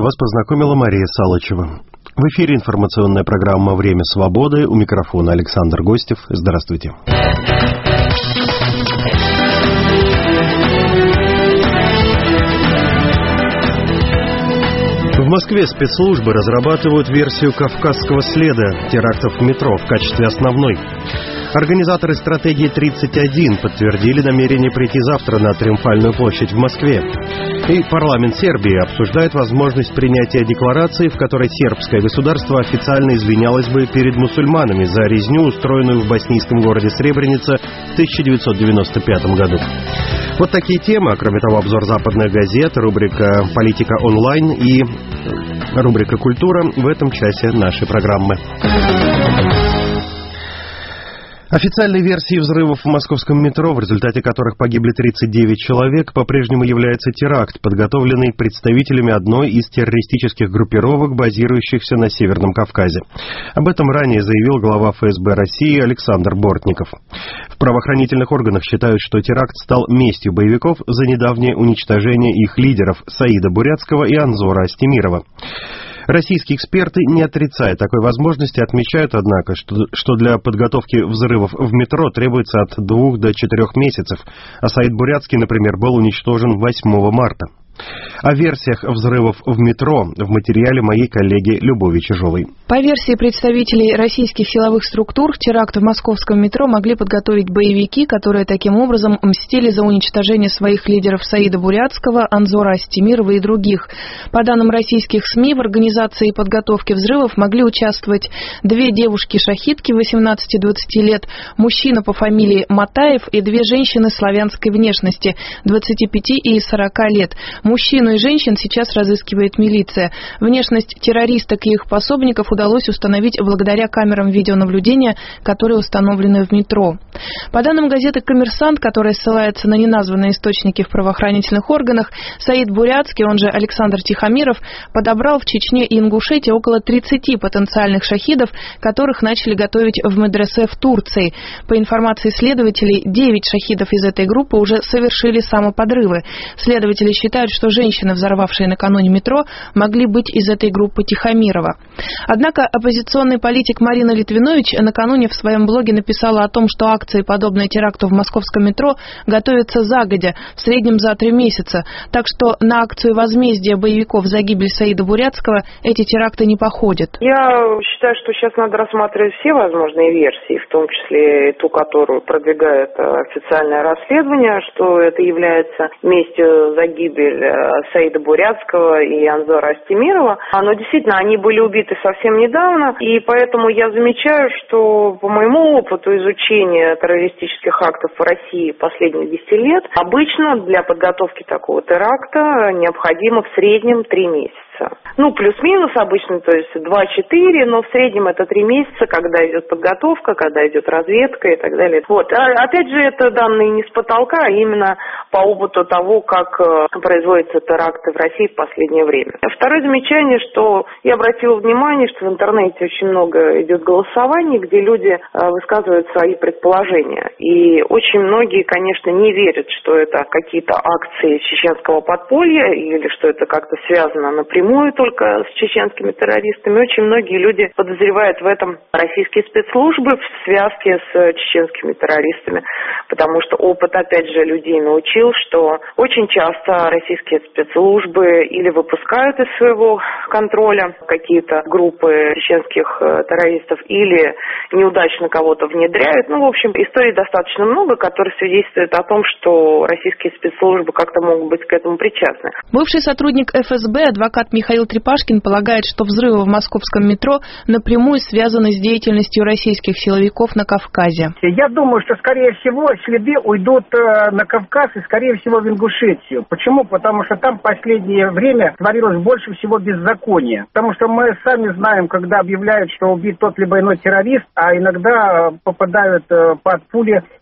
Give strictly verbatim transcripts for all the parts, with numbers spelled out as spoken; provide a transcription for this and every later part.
вас познакомила Мария Салычева. В эфире информационная программа «Время свободы». У микрофона Александр Гостев. Здравствуйте. В Москве спецслужбы разрабатывают версию «Кавказского следа» терактов в метро в качестве основной. Организаторы стратегии тридцать один подтвердили намерение прийти завтра на Триумфальную площадь в Москве. И парламент Сербии обсуждает возможность принятия декларации, в которой сербское государство официально извинялось бы перед мусульманами за резню, устроенную в боснийском городе Сребреница в тысяча девятьсот девяносто пятом году. Вот такие темы, а кроме того, обзор западных газет, рубрика «Политика онлайн» и рубрика «Культура» в этом часе нашей программы. Официальной версией взрывов в московском метро, в результате которых погибли тридцать девять человек, по-прежнему является теракт, подготовленный представителями одной из террористических группировок, базирующихся на Северном Кавказе. Об этом ранее заявил глава эф эс бэ России Александр Бортников. В правоохранительных органах считают, что теракт стал местью боевиков за недавнее уничтожение их лидеров Саида Бурятского и Анзора Астемирова. Российские эксперты, не отрицая такой возможности, отмечают, однако, что, что для подготовки взрывов в метро требуется от двух до четырех месяцев, а Саид Бурятский, например, был уничтожен восьмого марта. О версиях взрывов в метро в материале моей коллеги Любови Чижовой. По версии представителей российских силовых структур, теракт в московском метро могли подготовить боевики, которые таким образом мстили за уничтожение своих лидеров Саида Бурятского, Анзора Астемирова и других. По данным российских СМИ, в организации и подготовке взрывов могли участвовать две девушки-шахидки восемнадцати-двадцати лет, мужчина по фамилии Матаев и две женщины славянской внешности двадцати пяти и сорока лет. Мужчину и женщин сейчас разыскивает милиция. Внешность террористок и их пособников удалось установить благодаря камерам видеонаблюдения, которые установлены в метро. По данным газеты «Коммерсант», которая ссылается на неназванные источники в правоохранительных органах, Саид Бурятский, он же Александр Тихомиров, подобрал в Чечне и Ингушетии около тридцати потенциальных шахидов, которых начали готовить в медресе в Турции. По информации следователей, девять шахидов из этой группы уже совершили самоподрывы. Следователи считают, что женщины, взорвавшие накануне метро, могли быть из этой группы Тихомирова. Однако оппозиционный политик Марина Литвинович накануне в своем блоге написала о том, что акции, подобные теракту в московском метро, готовятся загодя, в среднем за три месяца. Так что на акцию возмездия боевиков за гибель Саида Бурятского эти теракты не походят. Я считаю, что сейчас надо рассматривать все возможные версии, в том числе и ту, которую продвигает официальное расследование, что это является местью за гибель Саида Бурятского и Анзора Астемирова. Но действительно, они были убиты совсем недавно, и поэтому я замечаю, что по моему опыту изучения террористических актов в России последних десяти лет, обычно для подготовки такого теракта необходимо в среднем три месяца. Ну, плюс-минус обычно, то есть два-четыре, но в среднем это три месяца, когда идет подготовка, когда идет разведка и так далее. Вот. А, опять же, это данные не с потолка, а именно по опыту того, как производятся теракты в России в последнее время. Второе замечание, что я обратила внимание, что в интернете очень много идет голосований, где люди высказывают свои предположения. И очень многие, конечно, не верят, что это какие-то акции чеченского подполья или что это как-то связано напрямую только с чеченскими террористами. Очень многие люди подозревают в этом российские спецслужбы в связке с чеченскими террористами, потому что опыт, опять же, людей научил, что очень часто российские спецслужбы или выпускают из своего контроля какие-то группы чеченских террористов, или неудачно кого-то внедряют. Ну, в общем, историй достаточно много, которые свидетельствуют о том, что российские спецслужбы как-то могут быть к этому причастны. Бывший сотрудник эф эс бэ, адвокат Михаил Трепашкин, полагает, что взрывы в московском метро напрямую связаны с деятельностью российских силовиков на Кавказе. Я думаю, что, скорее всего, следы уйдут на Кавказ и, скорее всего, в Ингушетию. Почему? Потому что там в последнее время творилось больше всего беззакония. Потому что мы сами знаем, когда объявляют, что убит тот либо иной террорист, а иногда попадают под пули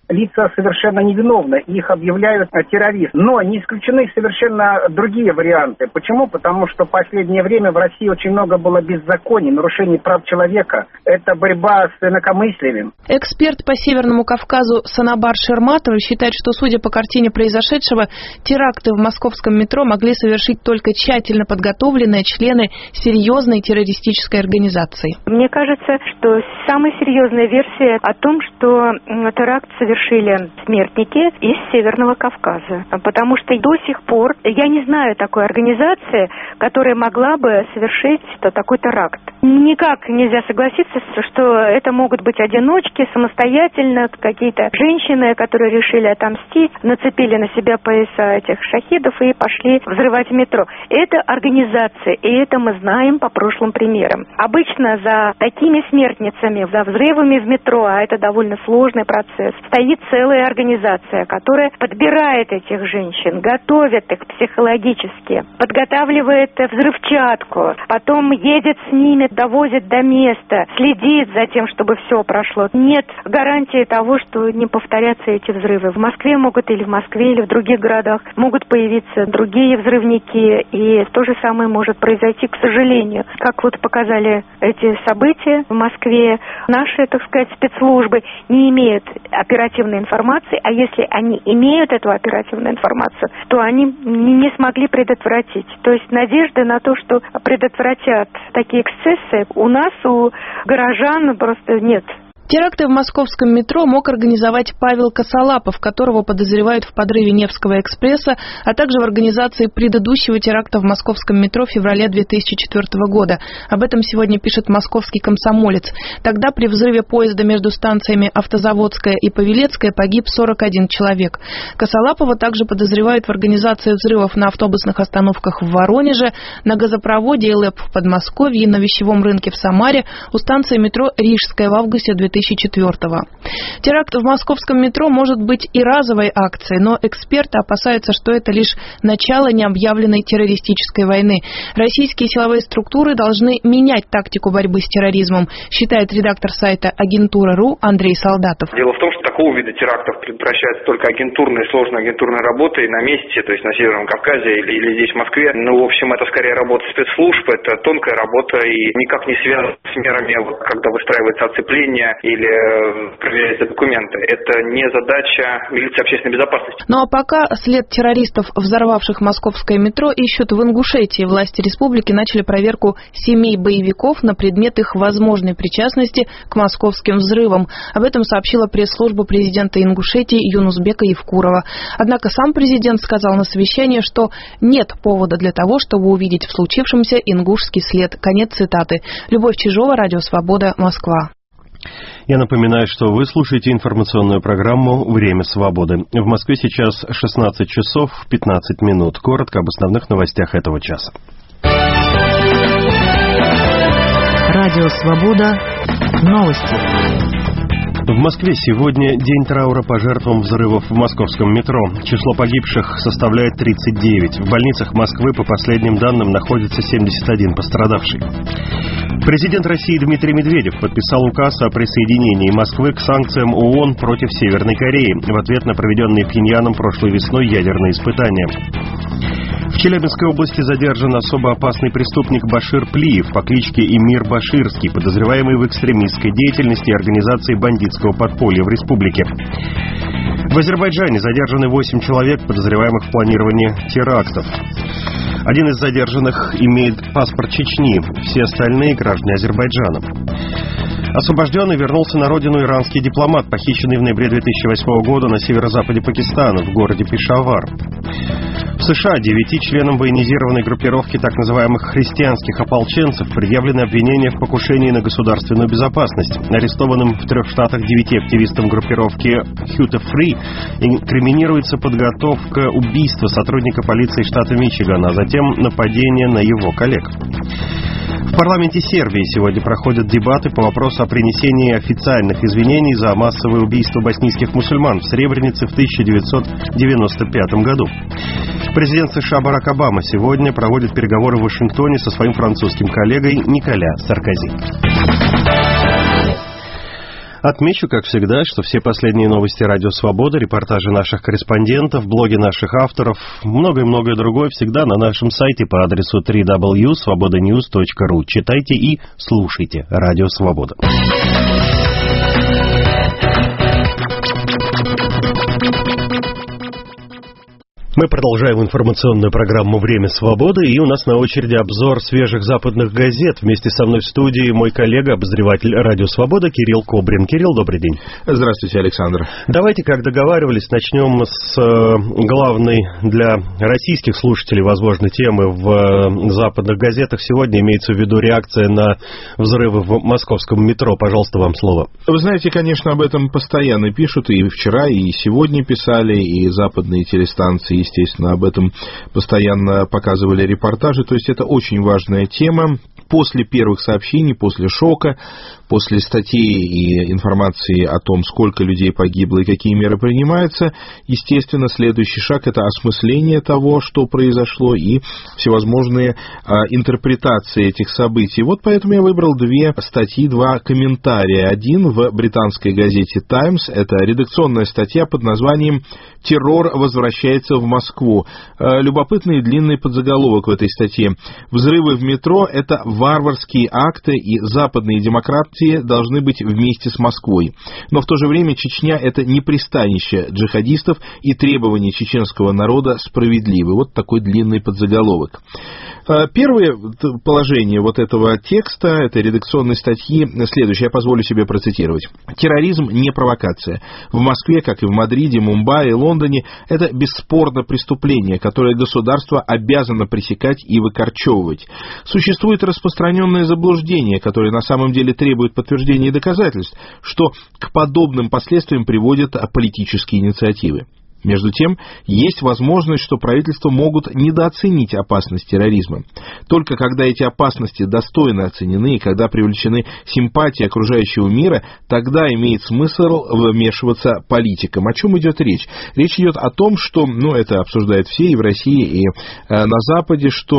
лица совершенно невиновны, их объявляют террористами. Но не исключены совершенно другие варианты. Почему? Потому что в последнее время в России очень много было беззаконий, нарушений прав человека. Это борьба с инакомыслием. Эксперт по Северному Кавказу Санабар Шерматов считает, что, судя по картине произошедшего, теракты в московском метро могли совершить только тщательно подготовленные члены серьезной террористической организации. Мне кажется, что самая серьезная версия о том, что теракт совершили смертники из Северного Кавказа. Потому что до сих пор я не знаю такой организации, которая могла бы совершить такой теракт. Никак нельзя согласиться, что это могут быть одиночки, самостоятельно какие-то женщины, которые решили отомстить, нацепили на себя пояса этих шахидов и пошли взрывать метро. Это организация, и это мы знаем по прошлым примерам. Обычно за такими смертницами, за взрывами в метро, а это довольно сложный процесс, стоит целая организация, которая подбирает этих женщин, готовит их психологически, подготавливает взрывчатку, потом едет с ними, довозит до места, следит за тем, чтобы все прошло. Нет гарантии того, что не повторятся эти взрывы. В Москве могут, или в Москве, или в других городах могут появиться другие взрывники, и то же самое может произойти, к сожалению. Как вот показали эти события в Москве, наши, так сказать, спецслужбы не имеют оперативной информации, а если они имеют эту оперативную информацию, то они не смогли предотвратить. То есть надежды на то, что предотвратят такие эксцессы, у нас, у горожан просто нет. Теракты в московском метро мог организовать Павел Косолапов, которого подозревают в подрыве Невского экспресса, а также в организации предыдущего теракта в московском метро в феврале две тысячи четвёртого года. Об этом сегодня пишет московский «Комсомолец». Тогда при взрыве поезда между станциями Автозаводская и Павелецкая погиб сорок один человек. Косолапова также подозревают в организации взрывов на автобусных остановках в Воронеже, на газопроводе ЭЛЭП в Подмосковье, на вещевом рынке в Самаре, у станции метро Рижская в августе две тысячи четвёртого. Теракт в московском метро может быть и разовой акцией, но эксперты опасаются, что это лишь начало необъявленной террористической войны. Российские силовые структуры должны менять тактику борьбы с терроризмом, считает редактор сайта Агентура.ру Андрей Солдатов. Дело в том, что такого вида терактов предотвращается только агентурной, сложной агентурной работой на месте, то есть на Северном Кавказе или, или здесь в Москве. Ну, в общем, это скорее работа спецслужб, это тонкая работа и никак не связана с мерами, вот, когда выстраивается оцепление или проверяются документы. Это не задача милиции общественной безопасности. Ну а пока след террористов, взорвавших московское метро, ищут в Ингушетии. Власти республики начали проверку семей боевиков на предмет их возможной причастности к московским взрывам. Об этом сообщила пресс-служба президента Ингушетии Юнусбека Евкурова. Однако сам президент сказал на совещании, что нет повода для того, чтобы увидеть в случившемся ингушский след. Конец цитаты. Любовь Чижова, Радио Свобода, Москва. Я напоминаю, что вы слушаете информационную программу «Время свободы». В Москве сейчас шестнадцать часов пятнадцать минут. Коротко об основных новостях этого часа. Радио Свобода. Новости. В Москве сегодня день траура по жертвам взрывов в московском метро. Число погибших составляет тридцать девять. В больницах Москвы, по последним данным, находится семьдесят один пострадавший. Президент России Дмитрий Медведев подписал указ о присоединении Москвы к санкциям ООН против Северной Кореи в ответ на проведенные Пхеньяном прошлой весной ядерные испытания. В Челябинской области задержан особо опасный преступник Башир Плиев по кличке Эмир Баширский, подозреваемый в экстремистской деятельности и организации бандитского подполья в республике. В Азербайджане задержаны восемь человек, подозреваемых в планировании терактов. Один из задержанных имеет паспорт Чечни, все остальные — граждане Азербайджана. Освобожденный вернулся на родину иранский дипломат, похищенный в ноябре две тысячи восьмого года на северо-западе Пакистана, в городе Пешавар. В США девяти членам военизированной группировки так называимых христианских ополченцев предъявлены обвинения в покушении на государственную безопасность. Арестованным в трех штатах девяти активистам группировки Huta Free инкриминируется подготовка убийства сотрудника полиции штата Мичиган, а затем нападение на его коллег. В парламенте Сербии сегодня проходят дебаты по вопросу о принесении официальных извинений за массовое убийство боснийских мусульман в Сребренице в тысяча девятьсот девяносто пятом году. Президент США Барак Обама сегодня проводит переговоры в Вашингтоне со своим французским коллегой Николя Саркози. Отмечу, как всегда, что все последние новости «Радио Свобода», репортажи наших корреспондентов, блоги наших авторов, многое-многое другое всегда на нашем сайте по адресу дабл ю дабл ю дабл ю точка свобода ньюс точка ру. Читайте и слушайте «Радио Свобода». Мы продолжаем информационную программу «Время свободы», и у нас на очереди обзор свежих западных газет. Вместе со мной в студии мой коллега, обозреватель «Радио Свобода» Кирилл Кобрин. Кирилл, добрый день. Здравствуйте, Александр. Давайте, как договаривались, начнем с э, главной для российских слушателей, возможно, темы в э, западных газетах. Сегодня имеется в виду реакция на взрывы в московском метро. Пожалуйста, вам слово. Вы знаете, конечно, об этом постоянно пишут, и вчера, и сегодня писали, и западные телестанции, естественно, об этом постоянно показывали репортажи. То есть это очень важная тема. После первых сообщений, после шока, после статей и информации о том, сколько людей погибло и какие меры принимаются, естественно, следующий шаг – это осмысление того, что произошло, и всевозможные а, интерпретации этих событий. Вот поэтому я выбрал две статьи, два комментария. Один в британской газете «Таймс» – это редакционная статья под названием «Террор возвращается в Москву». Любопытный и длинный подзаголовок в этой статье. «Взрывы в метро – это варварские акты, и западные демократии должны быть вместе с Москвой. Но в то же время Чечня – это не пристанище джихадистов, и требования чеченского народа справедливы». Вот такой длинный подзаголовок. Первое положение вот этого текста, этой редакционной статьи, следующее, я позволю себе процитировать. «Терроризм не провокация. В Москве, как и в Мадриде, Мумбаи, Лондоне, это бесспорно преступление, которое государство обязано пресекать и выкорчевывать. Существует распространенное заблуждение, которое на самом деле требует подтверждения и доказательств, что к подобным последствиям приводят политические инициативы. Между тем, есть возможность, что правительства могут недооценить опасность терроризма. Только когда эти опасности достойно оценены и когда привлечены симпатии окружающего мира, тогда имеет смысл вмешиваться политикам». О чем идет речь? Речь идет о том, что, ну, это обсуждают все и в России, и э, на Западе, что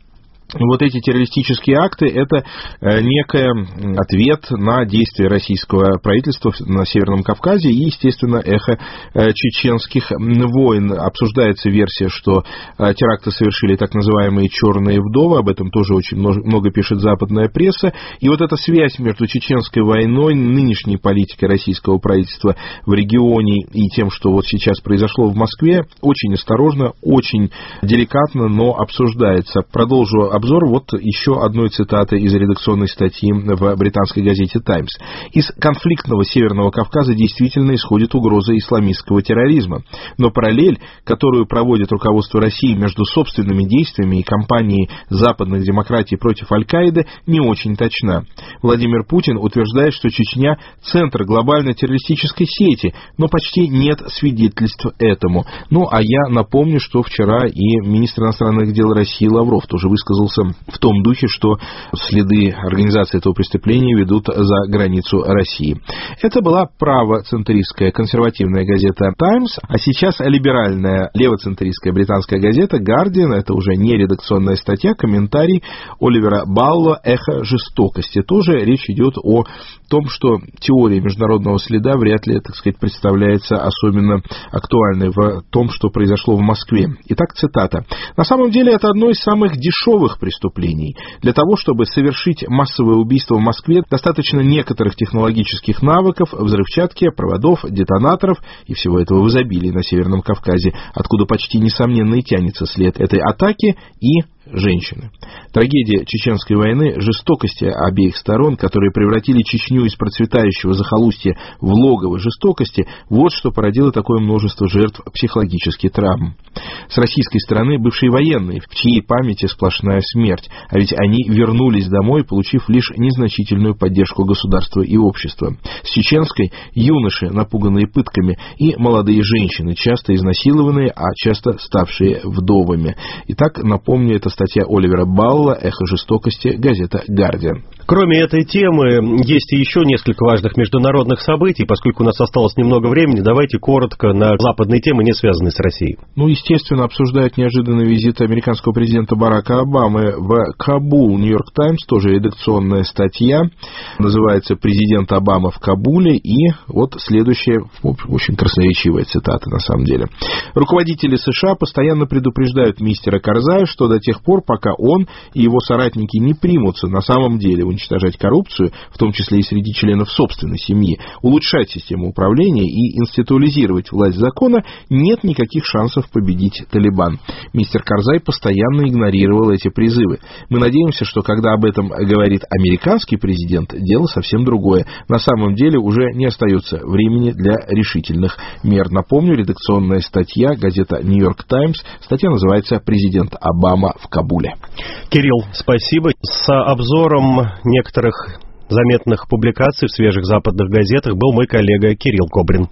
вот эти террористические акты – это некий ответ на действия российского правительства на Северном Кавказе и, естественно, эхо чеченских войн. Обсуждается версия, что теракты совершили так называемые «черные вдовы», об этом тоже очень много пишет западная пресса. И вот эта связь между чеченской войной, нынешней политикой российского правительства в регионе и тем, что вот сейчас произошло в Москве, очень осторожно, очень деликатно, но обсуждается. Продолжу обзор вот еще одной цитаты из редакционной статьи в британской газете «Таймс». «Из конфликтного Северного Кавказа действительно исходит угроза исламистского терроризма. Но параллель, которую проводит руководство России между собственными действиями и кампанией западных демократий против Аль-Каиды, не очень точна. Владимир Путин утверждает, что Чечня – центр глобальной террористической сети, но почти нет свидетельств этому». Ну, а я напомню, что вчера и министр иностранных дел России Лавров тоже высказался в том духе, что следы организации этого преступления ведут за границу России. Это была правоцентристская консервативная газета «Таймс», а сейчас либеральная левоцентристская британская газета «Гардиан». Это уже не редакционная статья, комментарий Оливера Балло «Эхо жестокости». Тоже речь идет о том, что теория международного следа вряд ли, так сказать, представляется особенно актуальной в том, что произошло в Москве. Итак, цитата. «На самом деле это одно из самых дешевых преступлений. Для того, чтобы совершить массовое убийство в Москве, достаточно некоторых технологических навыков, взрывчатки, проводов, детонаторов и всего этого в изобилии на Северном Кавказе, откуда почти несомненно и тянется след этой атаки, и женщины. Трагедия Чеченской войны, жестокости обеих сторон, которые превратили Чечню из процветающего захолустья в логово жестокости, вот что породило такое множество жертв психологических травм. С российской стороны бывшие военные, в чьей памяти сплошная смерть, а ведь они вернулись домой, получив лишь незначительную поддержку государства и общества. С чеченской юноши, напуганные пытками, и молодые женщины, часто изнасилованные, а часто ставшие вдовами. Итак, напомню, это статья Оливера Балла, «Эхо жестокости», газета «Гардиан». Кроме этой темы, есть и еще несколько важных международных событий. Поскольку у нас осталось немного времени, давайте коротко на западные темы, не связанные с Россией. Ну, естественно, обсуждают неожиданный визит американского президента Барака Обамы в Кабул. «Нью-Йорк Таймс», тоже редакционная статья, называется «Президент Обама в Кабуле». И вот следующая, очень красноречивая цитата, на самом деле. Руководители США постоянно предупреждают мистера Карзая, что до тех пор, пока он и его соратники не примутся на самом деле уничтожать коррупцию, в том числе и среди членов собственной семьи, улучшать систему управления и институализировать власть закона, нет никаких шансов победить Талибан. Мистер Карзай постоянно игнорировал эти призывы. Мы надеемся, что когда об этом говорит американский президент, дело совсем другое. На самом деле уже не остается времени для решительных мер. Напомню, редакционная статья, газета «Нью-Йорк Таймс». Статья называется «Президент Обама в Кабуле». Кирилл, спасибо. С обзором некоторых заметных публикаций в свежих западных газетах был мой коллега Кирилл Кобрин.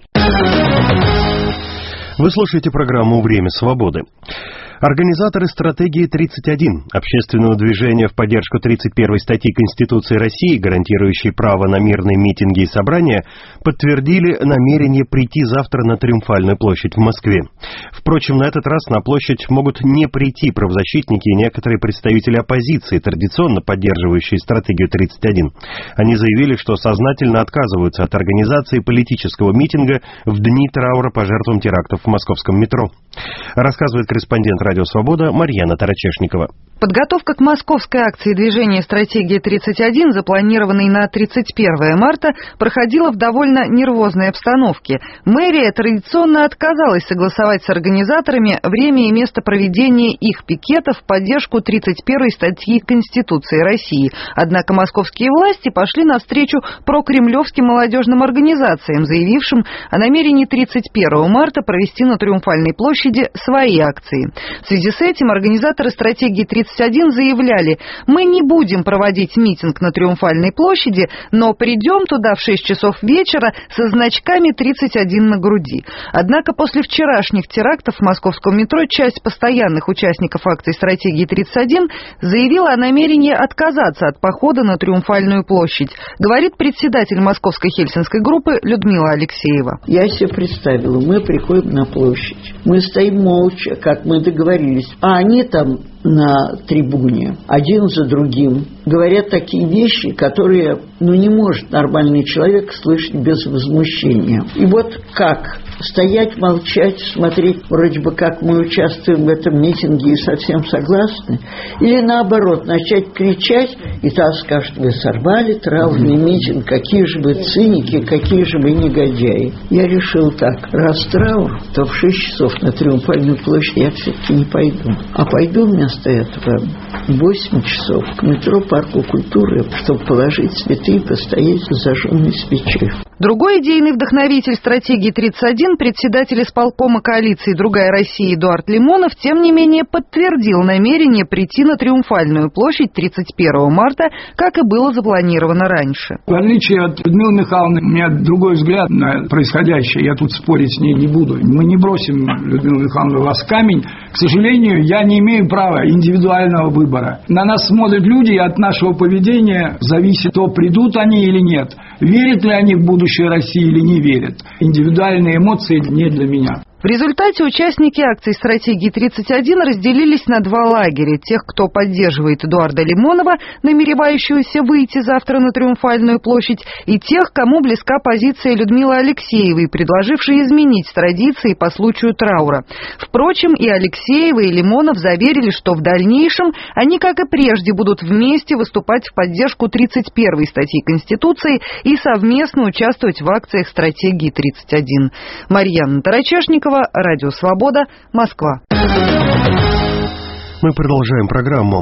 Вы слушаете программу «Время свободы». Организаторы стратегии тридцать один, общественного движения в поддержку тридцать первой статьи Конституции России, гарантирующей право на мирные митинги и собрания, подтвердили намерение прийти завтра на Триумфальную площадь в Москве. Впрочем, на этот раз на площадь могут не прийти правозащитники и некоторые представители оппозиции, традиционно поддерживающие стратегию тридцать один. Они заявили, что сознательно отказываются от организации политического митинга в дни траура по жертвам терактов в московском метро. Рассказывает корреспондент «Радио Свобода» Марьяна Тарачешникова. Подготовка к московской акции движения «Стратегия тридцать один», запланированной на тридцать первое марта, проходила в довольно нервозной обстановке. Мэрия традиционно отказалась согласовать с организаторами время и место проведения их пикетов в поддержку тридцать первой статьи Конституции России. Однако московские власти пошли навстречу прокремлевским молодежным организациям, заявившим о намерении тридцать первого марта провести на Триумфальной площади свои акции. В связи с этим организаторы «Стратегии тридцать один» заявляли: «Мы не будем проводить митинг на Триумфальной площади, но придем туда в шесть часов вечера со значками тридцать один на груди». Однако после вчерашних терактов в московском метро часть постоянных участников акции «Стратегии тридцать один» заявила о намерении отказаться от похода на Триумфальную площадь, говорит председатель московской хельсинской группы Людмила Алексеева. Я себе представила, мы приходим на площадь, мы стоим молча, как мы договорились, а они там на трибуне один за другим говорят такие вещи, которые, ну, не может нормальный человек слышать без возмущения. И вот как? Стоять, молчать, смотреть, вроде бы как мы участвуем в этом митинге и совсем согласны? Или наоборот, начать кричать, и та скажет: вы сорвали траурный митинг, какие же вы циники, какие же вы негодяи. Я решил так: раз траур, то в шесть часов на Триумфальную площадь я все-таки не пойду. А пойду вместо этого в восемь часов к метро Парку культуры, чтобы положить цветы и постоять за зажженной свечой. Другой идейный вдохновитель стратегии тридцать один, председатель исполкома коалиции «Другая Россия» Эдуард Лимонов, тем не менее подтвердил намерение прийти на Триумфальную площадь тридцать первого марта, как и было запланировано раньше. В отличие от Людмилы Михайловны, у меня другой взгляд на происходящее. Я тут спорить с ней не буду. Мы не бросим, Людмила Михайловна, вас в камень. К сожалению, я не имею права индивидуального выбора. На нас смотрят люди, и от нашего поведения зависит, то придут они или нет. Верят ли они в будущее России или не верят. Индивидуальные эмоции не для меня. В результате участники акции «Стратегии тридцать один» разделились на два лагеря. Тех, кто поддерживает Эдуарда Лимонова, намеревающегося выйти завтра на Триумфальную площадь, и тех, кому близка позиция Людмилы Алексеевой, предложившей изменить традиции по случаю траура. Впрочем, и Алексеева, и Лимонов заверили, что в дальнейшем они, как и прежде, будут вместе выступать в поддержку тридцать первой статьи Конституции и совместно участвовать в акциях «Стратегии тридцать один». Марьяна Тарачешникова, Радио Свобода, Москва. Мы продолжаем программу.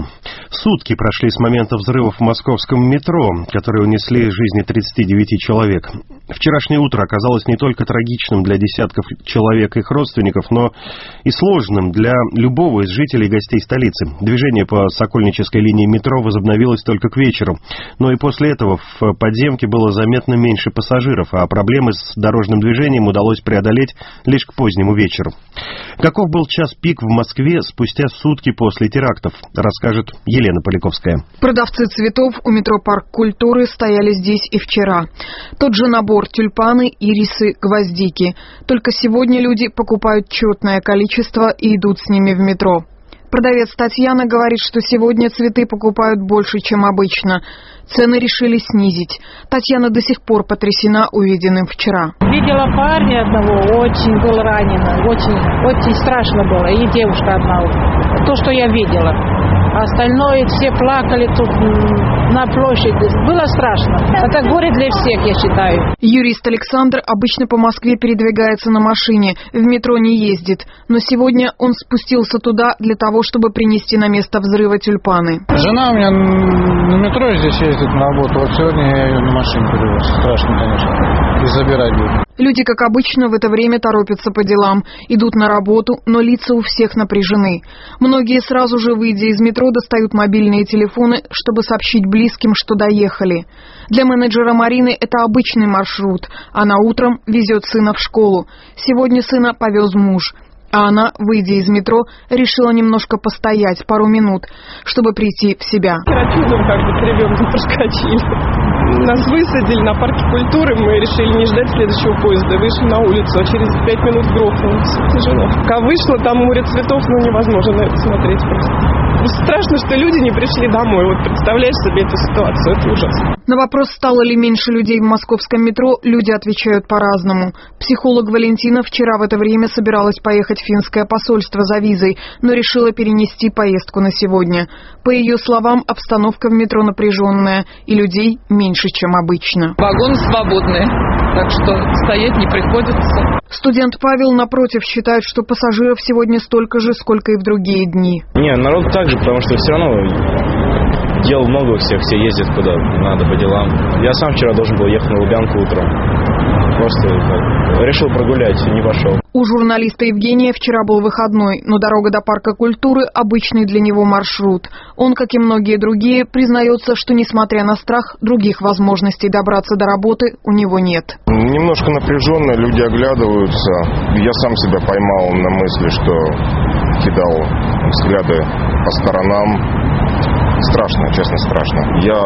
Сутки прошли с момента взрывов в московском метро, которые унесли жизни тридцати девяти человек. Вчерашнее утро оказалось не только трагичным для десятков человек и их родственников, но и сложным для любого из жителей и гостей столицы. Движение по Сокольнической линии метро возобновилось только к вечеру, но и после этого в подземке было заметно меньше пассажиров, а проблемы с дорожным движением удалось преодолеть лишь к позднему вечеру. Каков был час пик в Москве спустя сутки после терактов, расскажет Елена Поляковская. Продавцы цветов у метро Парк Культуры стояли здесь и вчера. Тот же набор: тюльпаны, ирисы, гвоздики. Только сегодня люди покупают четное количество и идут с ними в метро. Продавец Татьяна говорит, что сегодня цветы покупают больше, чем обычно. Цены решили снизить. Татьяна до сих пор потрясена увиденным вчера. Видела парня одного, очень был ранен, очень, очень страшно было, и девушка одна. То, что я видела. Остальное все плакали тут на площади. Было страшно. Это горе для всех, я считаю. Юрист Александр обычно по Москве передвигается на машине, в метро не ездит. Но сегодня он спустился туда для того, чтобы принести на место взрыва тюльпаны. Жена у меня на метро здесь ездит на работу. Вот сегодня я ее на машине перевез. Страшно, конечно. И забирать буду. Люди, как обычно, в это время торопятся по делам, идут на работу, но лица у всех напряжены. Многие сразу же, выйдя из метро, достают мобильные телефоны, чтобы сообщить близким, что доехали. Для менеджера Марины это обычный маршрут. Она утром везет сына в школу. Сегодня сына повез муж. А она, выйдя из метро, решила немножко постоять, пару минут, чтобы прийти в себя. Вчера чудом как бы с ребенком проскочили. Нас высадили на парке культуры, мы решили не ждать следующего поезда. Вышли на улицу, а через пять минут грохнулось. Тяжело. Пока вышла, там море цветов, но невозможно на это смотреть просто. Страшно, что люди не пришли домой. Вот представляешь себе эту ситуацию, это ужасно. На вопрос, стало ли меньше людей в московском метро, люди отвечают по-разному. Психолог Валентина вчера в это время собиралась поехать в финское посольство за визой, но решила перенести поездку на сегодня. По ее словам, обстановка в метро напряженная, и людей меньше, чем обычно. Вагоны свободные, так что стоять не приходится. Студент Павел, напротив, считает, что пассажиров сегодня столько же, сколько и в другие дни. Не, народ так же, потому что все равно дел много у всех, все ездят куда надо по делам. Я сам вчера должен был ехать на Лубянку утром. Просто так, решил прогулять и не пошел. У журналиста Евгения вчера был выходной, но дорога до Парка Культуры – обычный для него маршрут. Он, как и многие другие, признается, что, несмотря на страх, других возможностей добраться до работы у него нет. Немножко напряженно, люди оглядываются. Я сам себя поймал на мысли, что кидал взгляды по сторонам. Страшно, честно, страшно. Я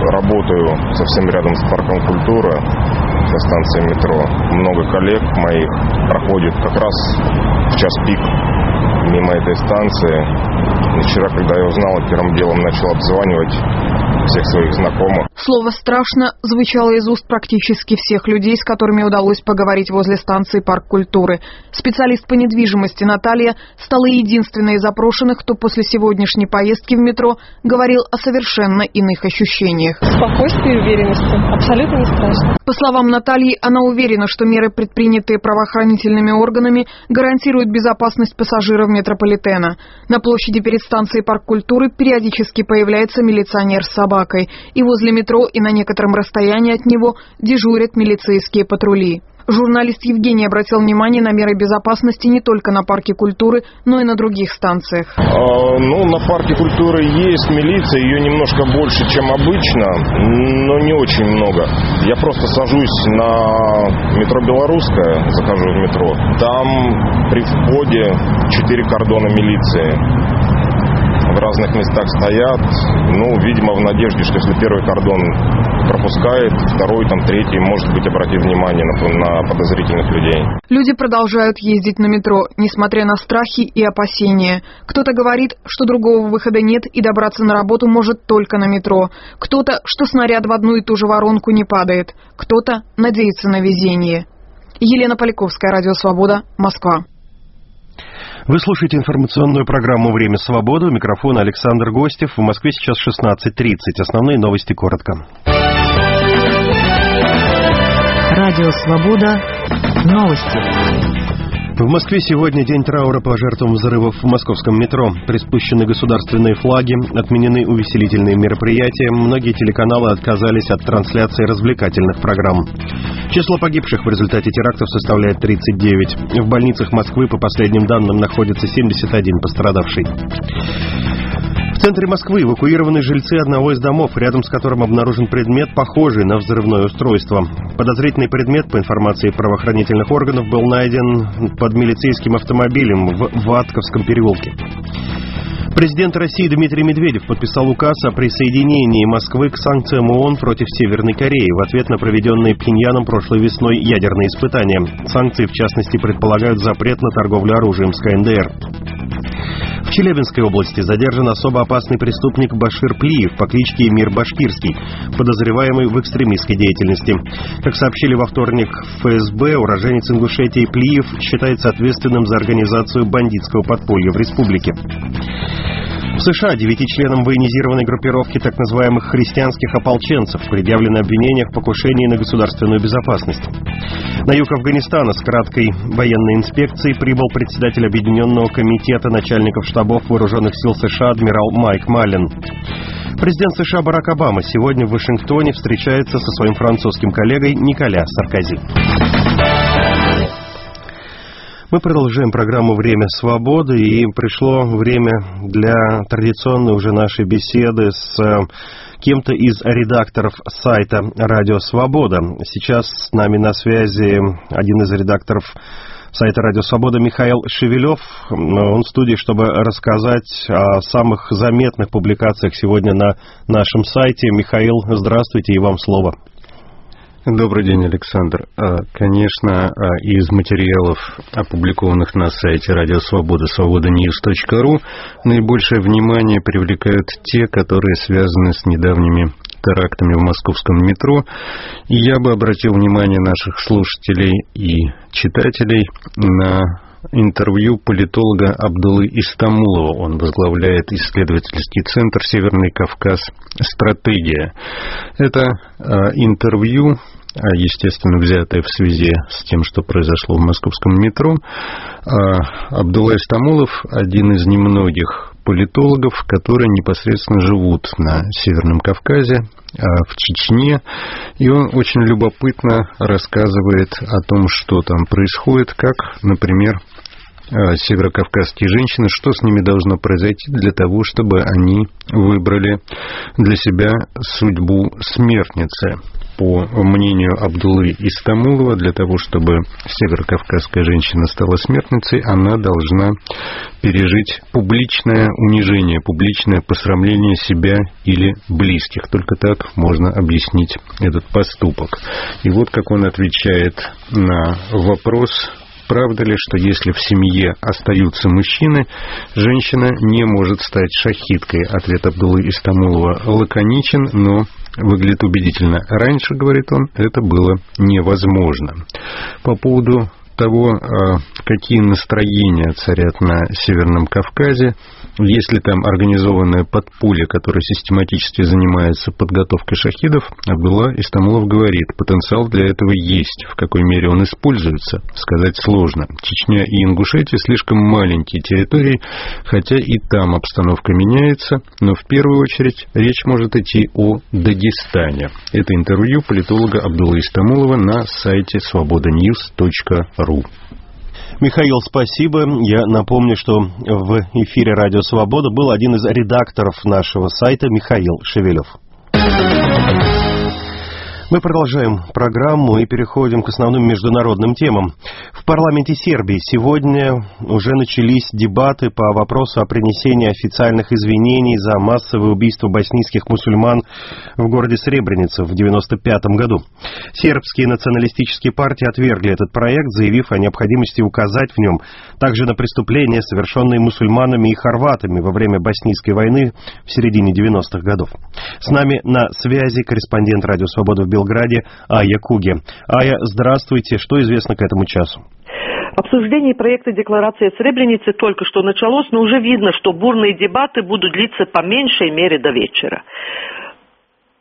работаю совсем рядом с Парком Культуры, со станцией метро. Много коллег моих проходит как раз в час пик мимо этой станции. И вчера, когда я узнал, первым делом начал обзванивать всех своих знакомых. Слово «страшно» звучало из уст практически всех людей, с которыми удалось поговорить возле станции Парк Культуры. Специалист по недвижимости Наталья стала единственной из опрошенных, кто после сегодняшней поездки в метро говорил о совершенно иных ощущениях. Спокойствие и уверенности. Абсолютно не страшно. По словам Натальи, она уверена, что меры, предпринятые правоохранительными органами, гарантируют безопасность пассажиров метрополитена. На площади перед станцией Парк Культуры периодически появляется милиционер с собакой, и возле метро и на некотором расстоянии от него дежурят милицейские патрули. Журналист Евгений обратил внимание на меры безопасности не только на Парке Культуры, но и на других станциях. А, ну, на Парке Культуры есть милиция, ее немножко больше, чем обычно, но не очень много. Я просто сажусь на метро Белорусское, захожу в метро. Там при входе четыре кордона милиции. В разных местах стоят, ну, видимо, в надежде, что если первый кордон пропускает, второй, там, третий, может быть, обратит внимание на, на подозрительных людей. Люди продолжают ездить на метро, несмотря на страхи и опасения. Кто-то говорит, что другого выхода нет и добраться на работу может только на метро. Кто-то, что снаряд в одну и ту же воронку не падает. Кто-то надеется на везение. Елена Поляковская, Радио Свобода, Москва. Вы слушаете информационную программу «Время свободы». У микрофона Александр Гостев. В Москве сейчас шестнадцать тридцать. Основные новости коротко. Радио Свобода. Новости. В Москве сегодня день траура по жертвам взрывов в московском метро. Приспущены государственные флаги, отменены увеселительные мероприятия, многие телеканалы отказались от трансляции развлекательных программ. Число погибших в результате терактов составляет тридцать девять. В больницах Москвы, по последним данным, находится семьдесят один пострадавший. В центре Москвы эвакуированы жильцы одного из домов, рядом с которым обнаружен предмет, похожий на взрывное устройство. Подозрительный предмет, по информации правоохранительных органов, был найден под милицейским автомобилем в Ватковском переулке. Президент России Дмитрий Медведев подписал указ о присоединении Москвы к санкциям ООН против Северной Кореи в ответ на проведенные Пхеньяном прошлой весной ядерные испытания. Санкции, в частности, предполагают запрет на торговлю оружием с ка эн дэ эр. В Челябинской области задержан особо опасный преступник Башир Плиев по кличке Эмир Башкирский, подозреваемый в экстремистской деятельности. Как сообщили во вторник в эф эс бэ, уроженец Ингушетии Плиев считается ответственным за организацию бандитского подполья в республике. В США девяти членам военизированной группировки так называемых христианских ополченцев предъявлено обвинение в покушении на государственную безопасность. На юг Афганистана с краткой военной инспекцией прибыл председатель Объединенного комитета начальников штабов вооруженных сил США адмирал Майк Маллен. Президент США Барак Обама сегодня в Вашингтоне встречается со своим французским коллегой Николя Саркози. Мы продолжаем программу «Время свободы», и пришло время для традиционной уже нашей беседы с кем-то из редакторов сайта «Радио Свобода». Сейчас с нами на связи один из редакторов сайта «Радио Свобода» Михаил Шевелев. Он в студии, чтобы рассказать о самых заметных публикациях сегодня на нашем сайте. Михаил, здравствуйте, и вам слово. Добрый день, Александр. Конечно, из материалов, опубликованных на сайте Радио Свобода, свобода ньюс точка ру, наибольшее внимание привлекают те, которые связаны с недавними терактами в московском метро. И я бы обратил внимание наших слушателей и читателей на интервью политолога Абдуллы Истамулова. Он возглавляет исследовательский центр «Северный Кавказ. Стратегия». Это э, интервью, естественно, взятое в связи с тем, что произошло в московском метро. Э, Абдулла Истамулов – один из немногих политологов, которые непосредственно живут на Северном Кавказе, в Чечне, и он очень любопытно рассказывает о том, что там происходит, как, например, северокавказские женщины, что с ними должно произойти для того, чтобы они выбрали для себя судьбу смертницы. По мнению Абдуллы Истамулова, для того, чтобы северокавказская женщина стала смертницей, она должна пережить публичное унижение, публичное посрамление себя или близких. Только так можно объяснить этот поступок. И вот как он отвечает на вопрос: правда ли, что если в семье остаются мужчины, женщина не может стать шахидкой? Ответ Абдуллы Истамулова лаконичен, но выглядит убедительно. Раньше, говорит он, это было невозможно. По поводу того, какие настроения царят на Северном Кавказе, есть ли там организованное подполье, которое систематически занимается подготовкой шахидов, Абдулла Истамулов говорит, потенциал для этого есть. В какой мере он используется, сказать сложно. Чечня и Ингушетия слишком маленькие территории, хотя и там обстановка меняется, но в первую очередь речь может идти о Дагестане. Это интервью политолога Абдуллы Истамулова на сайте свобода ньюс точка ру. Михаил, спасибо. Я напомню, что в эфире «Радио Свобода» был один из редакторов нашего сайта Михаил Шевелев. Мы продолжаем программу и переходим к основным международным темам. В парламенте Сербии сегодня уже начались дебаты по вопросу о принесении официальных извинений за массовое убийство боснийских мусульман в городе Сребреница в девяносто пятом году. Сербские националистические партии отвергли этот проект, заявив о необходимости указать в нем также на преступления, совершенные мусульманами и хорватами во время боснийской войны в середине девяностых годов. С нами на связи корреспондент «Радио Свобода» в Белграде Ая Куге. Ая, здравствуйте. Что известно к этому часу? Обсуждение проекта декларации Сребреницы только что началось, но уже видно, что бурные дебаты будут длиться по меньшей мере до вечера.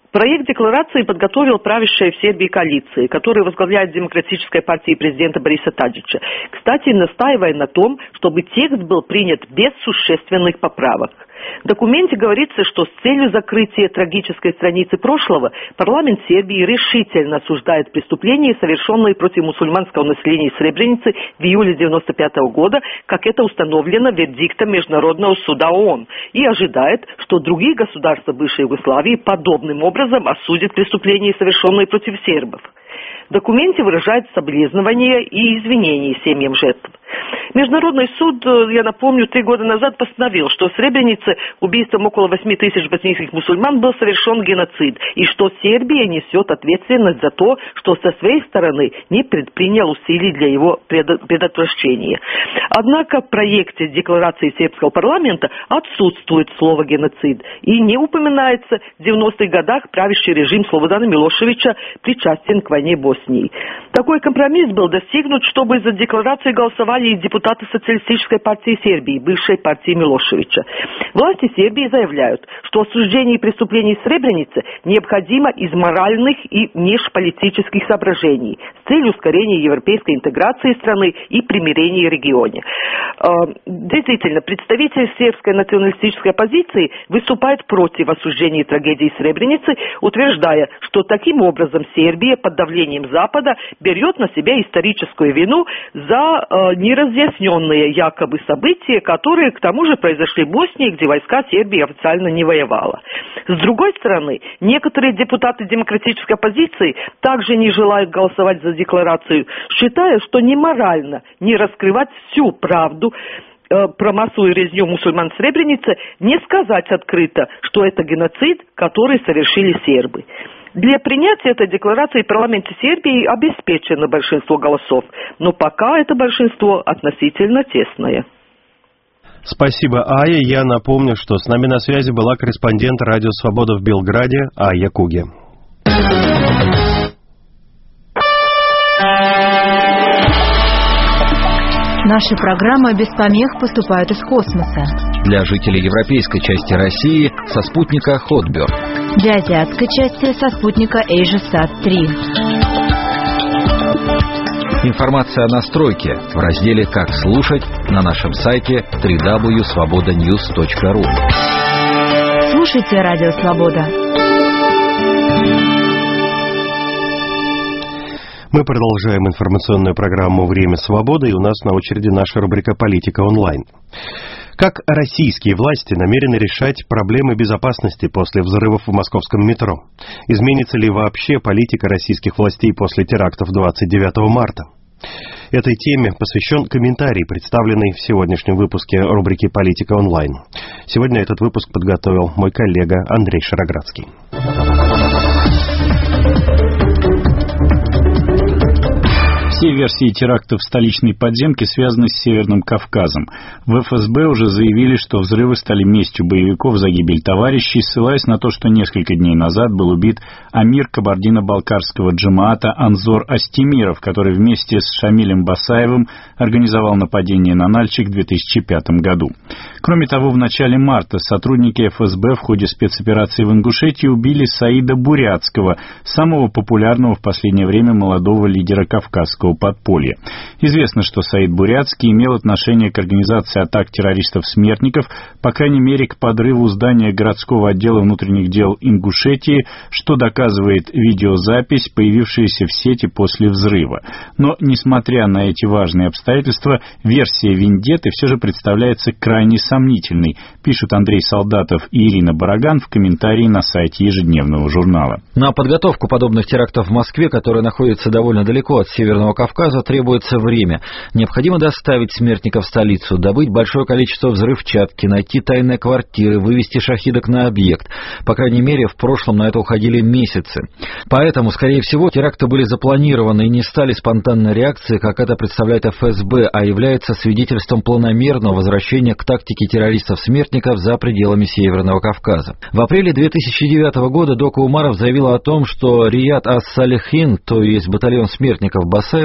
Проект декларации подготовил правящая в Сербии коалиция, которую возглавляет Демократическая партия президента Бориса Тадича. Кстати, настаивая на том, чтобы текст был принят без существенных поправок. В документе говорится, что с целью закрытия трагической страницы прошлого парламент Сербии решительно осуждает преступления, совершенные против мусульманского населения Сребреницы в июле девяносто пятого года, как это установлено вердиктом Международного суда ООН, и ожидает, что другие государства бывшей Югославии подобным образом осудят преступления, совершенные против сербов. В документе выражает соболезнования и извинения семьям жертв. Международный суд, я напомню, три года назад постановил, что в Сребренице убийством около восьми тысяч боснийских мусульман был совершен геноцид, и что Сербия несет ответственность за то, что со своей стороны не предпринял усилий для его предотвращения. Однако в проекте декларации сербского парламента отсутствует слово «геноцид», и не упоминается в девяностых годах правящий режим Слободана Милошевича причастен к войне Боснии. Такой компромисс был достигнут, чтобы за декларацию голосовали и депутаты Социалистической партии Сербии, бывшей партии Милошевича. Власти Сербии заявляют, что осуждение преступлений в Сребренице необходимо из моральных и межполитических соображений с целью ускорения европейской интеграции страны и примирения в регионе. Действительно, представитель сербской националистической оппозиции выступает против осуждения трагедии Сребреницы, утверждая, что таким образом Сербия под давлением Запада берет на себя историческую вину за э, неразъясненные якобы события, которые к тому же произошли в Боснии, где войска Сербии официально не воевала. С другой стороны, некоторые депутаты демократической оппозиции также не желают голосовать за декларацию, считая, что неморально не раскрывать всю правду э, про массовую резню мусульман в Сребренице, не сказать открыто, что это геноцид, который совершили сербы. Для принятия этой декларации в парламенте Сербии обеспечено большинство голосов, но пока это большинство относительно тесное. Спасибо, Ая. Я напомню, что с нами на связи была корреспондент Радио Свобода в Белграде Ая Куги. Наши программы без помех поступают из космоса. Для жителей европейской части России со спутника Хотберг. Для азиатской части со спутника AsiaSat три. Информация о настройке в разделе «Как слушать» на нашем сайте дабл ю дабл ю дабл ю точка свобода ньюс точка ру. Слушайте Радио Свобода. Мы продолжаем информационную программу «Время свободы», и у нас на очереди наша рубрика «Политика онлайн». Как российские власти намерены решать проблемы безопасности после взрывов в московском метро? Изменится ли вообще политика российских властей после терактов двадцать девятого марта? Этой теме посвящен комментарий, представленный в сегодняшнем выпуске рубрики «Политика онлайн». Сегодня этот выпуск подготовил мой коллега Андрей Шароградский. Все версии терактов в столичной подземке связаны с Северным Кавказом. В эф эс бэ уже заявили, что взрывы стали местью боевиков за гибель товарищей, ссылаясь на то, что несколько дней назад был убит амир кабардино-балкарского джамаата Анзор Астемиров, который вместе с Шамилем Басаевым организовал нападение на Нальчик в две тысячи пятом году. Кроме того, в начале марта сотрудники эф эс бэ в ходе спецоперации в Ингушетии убили Саида Бурятского, самого популярного в последнее время молодого лидера кавказского подполья. Известно, что Саид Бурятский имел отношение к организации атак террористов-смертников, по крайней мере, к подрыву здания городского отдела внутренних дел Ингушетии, что доказывает видеозапись, появившаяся в сети после взрыва. Но, несмотря на эти важные обстоятельства, версия вендетты все же представляется крайне сомнительной, пишут Андрей Солдатов и Ирина Бараган в комментарии на сайте ежедневного журнала. На подготовку подобных терактов в Москве, которая находится довольно далеко от Северного Кавказа, требуется время. Необходимо доставить смертников в столицу, добыть большое количество взрывчатки, найти тайные квартиры, вывести шахидок на объект. По крайней мере, в прошлом на это уходили месяцы. Поэтому, скорее всего, теракты были запланированы и не стали спонтанной реакцией, как это представляет эф эс бэ, а является свидетельством планомерного возвращения к тактике террористов-смертников за пределами Северного Кавказа. В апреле две тысячи девятого года Дока Умаров заявила о том, что Рияд ас-Салихин, то есть батальон смертников Басаева,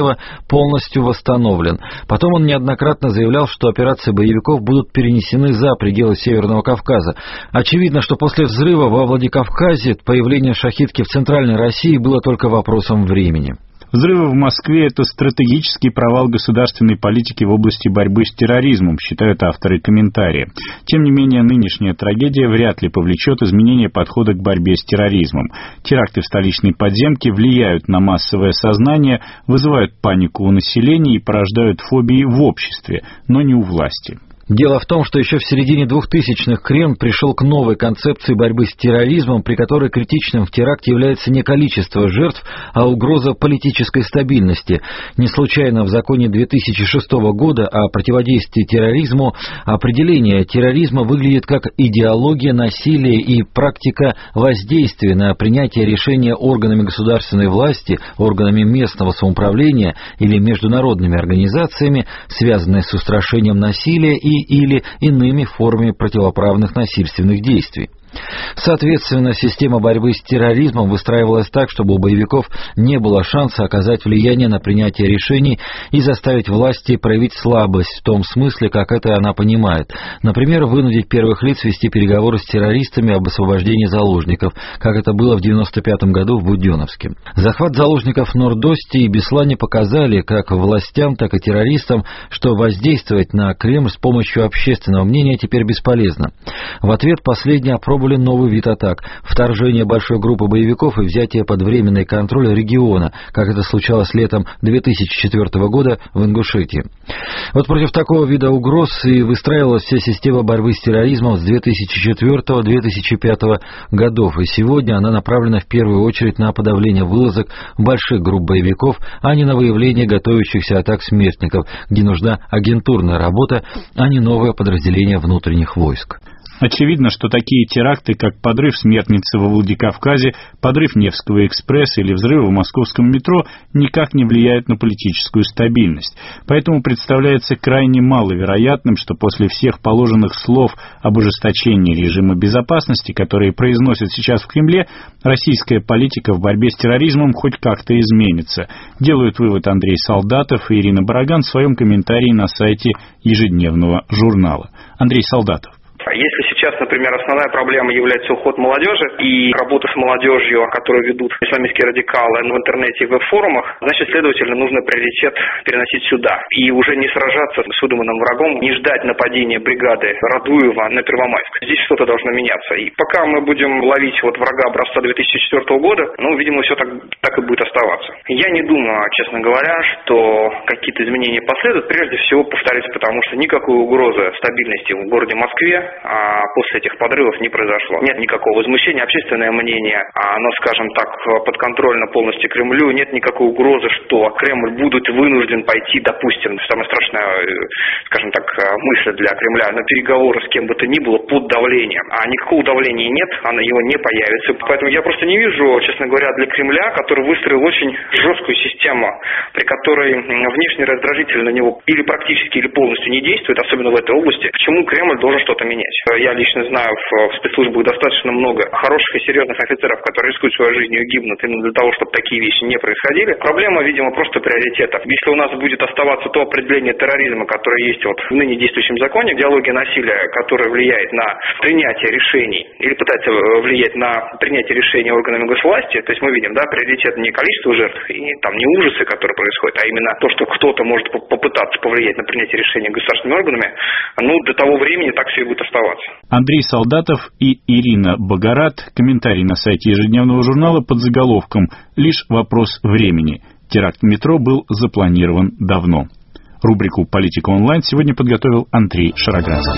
взрыва полностью восстановлен. Потом он неоднократно заявлял, что операции боевиков будут перенесены за пределы Северного Кавказа. Очевидно, что после взрыва во Владикавказе появление шахидки в Центральной России было только вопросом времени. Взрывы в Москве – это стратегический провал государственной политики в области борьбы с терроризмом, считают авторы комментария. Тем не менее, нынешняя трагедия вряд ли повлечет изменение подхода к борьбе с терроризмом. Теракты в столичной подземке влияют на массовое сознание, вызывают панику у населения и порождают фобии в обществе, но не у власти. Дело в том, что еще в середине двухтысячных Кремль пришел к новой концепции борьбы с терроризмом, при которой критичным в теракте является не количество жертв, а угроза политической стабильности. Не случайно в законе две тысячи шестого года о противодействии терроризму определение терроризма выглядит как идеология насилия и практика воздействия на принятие решения органами государственной власти, органами местного самоуправления или международными организациями, связанные с устрашением насилия и или иными формами противоправных насильственных действий. Соответственно, система борьбы с терроризмом выстраивалась так, чтобы у боевиков не было шанса оказать влияние на принятие решений и заставить власти проявить слабость в том смысле, как это она понимает. Например, вынудить первых лиц вести переговоры с террористами об освобождении заложников, как это было в девяносто пятом году в Буденновске. Захват заложников в Норд-Осте и Беслане показали как властям, так и террористам, что воздействовать на Кремль с помощью общественного мнения теперь бесполезно. В ответ последние опробовали новый вид атак – вторжение большой группы боевиков и взятие под временный контроль региона, как это случалось летом две тысячи четвёртого года в Ингушетии. Вот против такого вида угроз и выстраивалась вся система борьбы с терроризмом с две тысячи четвёртого — две тысячи пятого годов, и сегодня она направлена в первую очередь на подавление вылазок больших групп боевиков, а не на выявление готовящихся атак смертников, где нужна агентурная работа, а не новое подразделение внутренних войск. Очевидно, что такие теракты, как подрыв Смертницы во Владикавказе, подрыв Невского экспресса или взрывы в московском метро, никак не влияют на политическую стабильность. Поэтому представляется крайне маловероятным, что после всех положенных слов об ужесточении режима безопасности, которые произносят сейчас в Кремле, российская политика в борьбе с терроризмом хоть как-то изменится. Делают вывод Андрей Солдатов и Ирина Бараган в своем комментарии на сайте ежедневного журнала. Андрей Солдатов. Если сейчас, например, основная проблема является уход молодежи и работа с молодежью, которую ведут исламистские радикалы в интернете и веб-форумах, значит, следовательно, нужно приоритет переносить сюда. И уже не сражаться с выдуманным врагом, не ждать нападения бригады Радуева на Первомайск. Здесь что-то должно меняться. И пока мы будем ловить вот врага образца две тысячи четвёртого года, ну, видимо, все так, так и будет оставаться. Я не думаю, честно говоря, что какие-то изменения последуют. Прежде всего, повторюсь, потому что никакой угрозы стабильности в городе Москве а после этих подрывов не произошло. Нет никакого возмущения, общественное мнение, оно, скажем так, подконтрольно полностью Кремлю, нет никакой угрозы, что Кремль будет вынужден пойти, допустим, самая страшная, скажем так, мысль для Кремля, на переговоры с кем бы то ни было под давлением. А никакого давления нет, оно его не появится. Поэтому я просто не вижу, честно говоря, для Кремля, который выстроил очень жесткую систему, при которой внешний раздражитель на него или практически, или полностью не действует, особенно в этой области, почему Кремль должен что-то менять. Я лично знаю в спецслужбах достаточно много хороших и серьезных офицеров, которые рискуют своей жизнью и гибнут именно для того, чтобы такие вещи не происходили. Проблема, видимо, просто приоритетов. Если у нас будет оставаться то определение терроризма, которое есть вот в ныне действующем законе, идеология насилия, которая влияет на принятие решений или пытается влиять на принятие решений органами госвласти, то есть мы видим, да, приоритет не количество жертв и там не ужасы, которые происходят, а именно то, что кто-то может попытаться повлиять на принятие решений государственными органами, ну, до того времени так все и будет оставаться. Андрей Солдатов и Ирина Багарат. Комментарий на сайте ежедневного журнала под заголовком «Лишь вопрос времени». Теракт в метро был запланирован давно. Рубрику «Политика онлайн» сегодня подготовил Андрей Шароградский.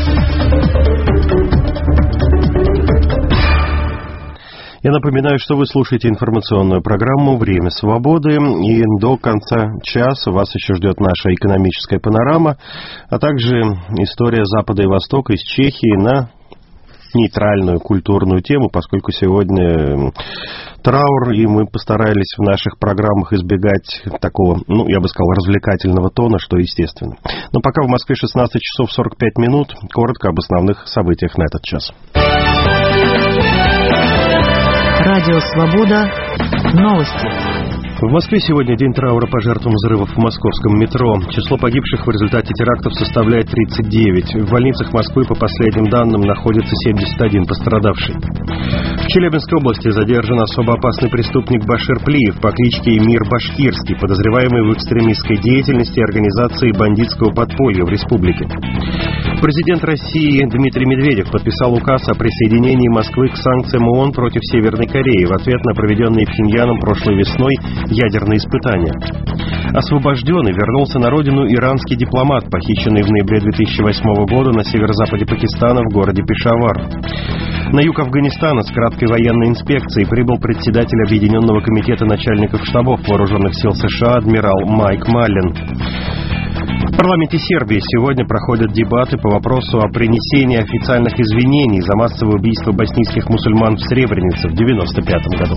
Я напоминаю, что вы слушаете информационную программу «Время свободы», и до конца часа вас еще ждет наша экономическая панорама, а также история Запада и Востока из Чехии на нейтральную культурную тему, поскольку сегодня траур, и мы постарались в наших программах избегать такого, ну, я бы сказал, развлекательного тона, что естественно. Но пока в Москве шестнадцать часов сорок пять минут, коротко об основных событиях на этот час. Радио «Свобода». Новости. В Москве сегодня день траура по жертвам взрывов в московском метро. Число погибших в результате терактов составляет тридцать девять. В больницах Москвы, по последним данным, находится семьдесят один пострадавший. В Челябинской области задержан особо опасный преступник Башир Плиев по кличке Эмир Башкирский, подозреваемый в экстремистской деятельности и организации бандитского подполья в республике. Президент России Дмитрий Медведев подписал указ о присоединении Москвы к санкциям ООН против Северной Кореи в ответ на проведенные Пхеньяном прошлой весной ядерные испытания. Освобожден и вернулся на родину иранский дипломат, похищенный в ноябре две тысячи восьмого года на северо-западе Пакистана в городе Пешавар. На юг Афганистана с краткой военной инспекцией прибыл председатель Объединенного комитета начальников штабов вооруженных сил США адмирал Майк Маллен. В парламенте Сербии сегодня проходят дебаты по вопросу о принесении официальных извинений за массовое убийство боснийских мусульман в Сребренице в девяносто пятом году.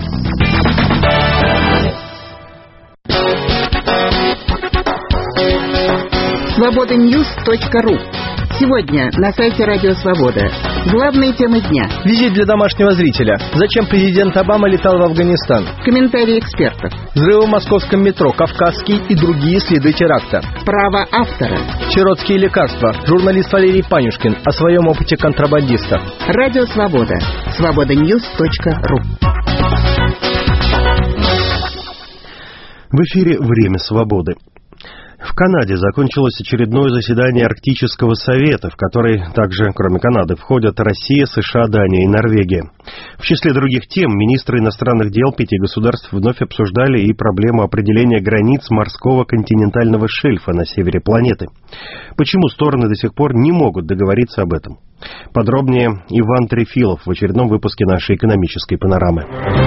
свобода ньюс точка ру. Сегодня на сайте Радио Свобода. Главные темы дня. Визит для домашнего зрителя. Зачем президент Обама летал в Афганистан? Комментарии экспертов. Взрывы в московском метро, Кавказский и другие следы теракта. Право автора. Чиротские лекарства. Журналист Валерий Панюшкин о своем опыте контрабандиста. Радио Свобода. свобода ньюс точка ру. В эфире «Время свободы». В Канаде закончилось очередное заседание Арктического совета, в который также, кроме Канады, входят Россия, США, Дания и Норвегия. В числе других тем министры иностранных дел пяти государств вновь обсуждали и проблему определения границ морского континентального шельфа на севере планеты. Почему стороны до сих пор не могут договориться об этом? Подробнее Иван Трефилов в очередном выпуске нашей экономической панорамы.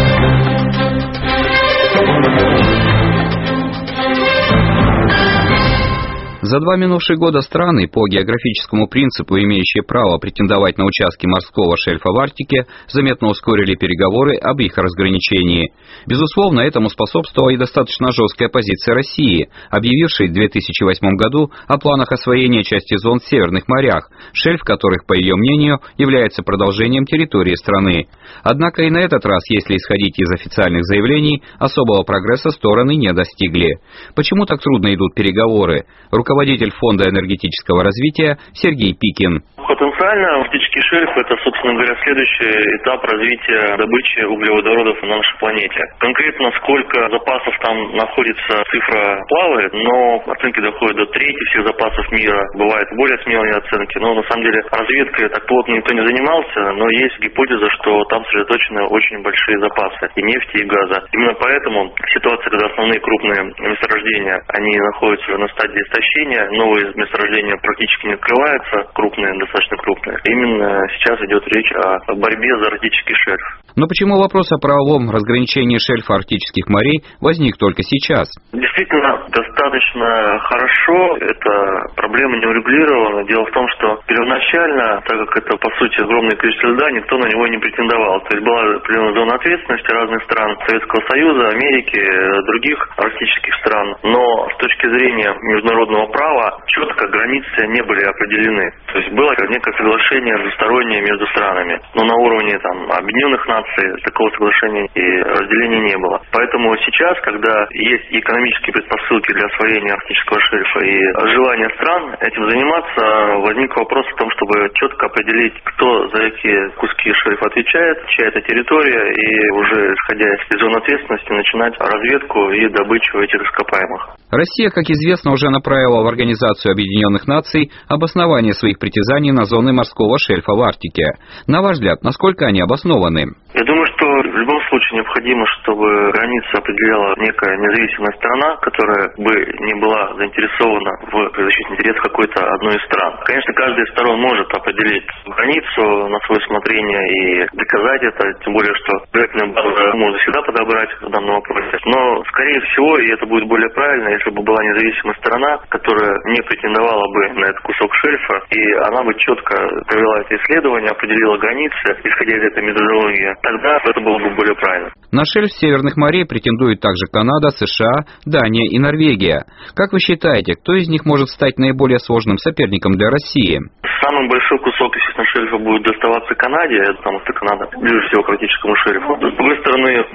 За два минувших года страны, по географическому принципу, имеющие право претендовать на участки морского шельфа в Арктике, заметно ускорили переговоры об их разграничении. Безусловно, этому способствовала и достаточно жесткая позиция России, объявившей в две тысячи восьмом году о планах освоения части зон в северных морях, шельф которых, по ее мнению, является продолжением территории страны. Однако и на этот раз, если исходить из официальных заявлений, особого прогресса стороны не достигли. Почему так трудно идут переговоры? Руководитель Фонда энергетического развития Сергей Пикин. Потенциально арктический шельф – это, собственно говоря, следующий этап развития добычи углеводородов на нашей планете. Конкретно сколько запасов там находится, цифра плавает, но оценки доходят до трети всех запасов мира. Бывают более смелые оценки, но на самом деле разведкой так плотно никто не занимался, но есть гипотеза, что там сосредоточены очень большие запасы и нефти, и газа. Именно поэтому ситуация, когда основные крупные месторождения, они находятся уже на стадии истощения, новые месторождения практически не открываются, крупные, достаточно крупные. Именно сейчас идет речь о борьбе за арктический шельф. Но почему вопрос о правовом разграничении шельфа арктических морей возник только сейчас? Действительно, достаточно хорошо эта проблема не урегулирована. Дело в том, что первоначально, так как это, по сути, огромное количество льда, никто на него не претендовал. То есть была определенная зона ответственности разных стран, Советского Союза, Америки, других арктических стран. Но с точки зрения международного права четко границы не были определены. То есть было некое соглашение двустороннее между странами. Но на уровне там, Объединенных Наций такого соглашения и разделения не было. Поэтому сейчас, когда есть экономические предпосылки для освоения арктического шельфа и желание стран этим заниматься, возник вопрос в том, чтобы четко определить, кто за эти куски шельфа отвечает, чья это территория, и уже исходя из зон ответственности начинать разведку и добычу этих ископаемых. Россия, как известно, уже направила в Организацию Объединенных Наций обоснование своих притязаний на зоны морского шельфа в Арктике. На ваш взгляд, насколько они обоснованы? Я думаю, что в любом случае необходимо, чтобы границу определяла некая независимая страна, которая бы не была заинтересована в защите интересов какой-то одной из стран. Конечно, каждая из сторон может определить границу на свое усмотрение и доказать это, тем более, что проектную базу можно всегда подобрать в данном вопросе. Но, скорее всего, и это будет более правильно, если бы была независимая сторона, которая не претендовала бы на этот кусок шельфа, и она бы четко провела это исследование, определила границы, исходя из этой методологии, тогда это было бы более правильно. На шельф северных морей претендуют также Канада, США, Дания и Норвегия. Как вы считаете, кто из них может стать наиболее сложным соперником для России? Самый большой кусок, естественно, шельфа будет доставаться Канаде, потому что Канада ближе всего к арктическому шельфу. С другой стороны, и Норвегия